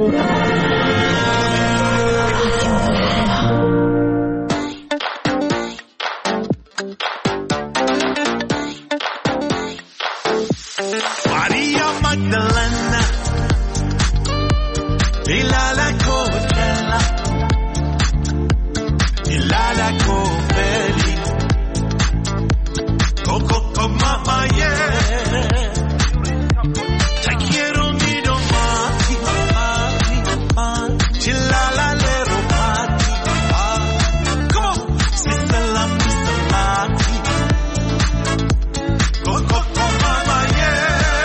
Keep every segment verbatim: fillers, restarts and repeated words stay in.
Maria Magdalena, Ilala Coachella, Ilala Copelli, Coco Mama, yeah. Te quiero mi domani, mami, mami, Chilala Lero Mati, come on, Sister Lam, Sister Mati, Coco Mama, yeah.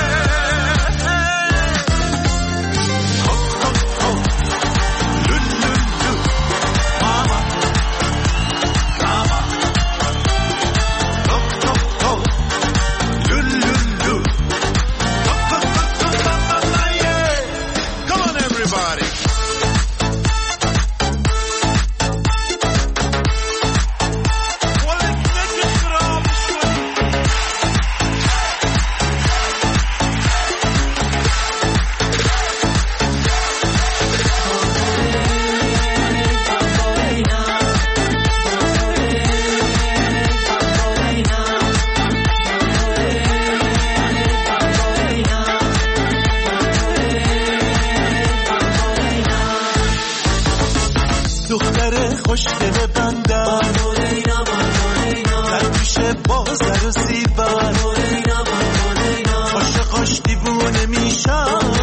دختر خوشگل بندم در پیش بازر و زیبر عاشقاش دیوونه میشم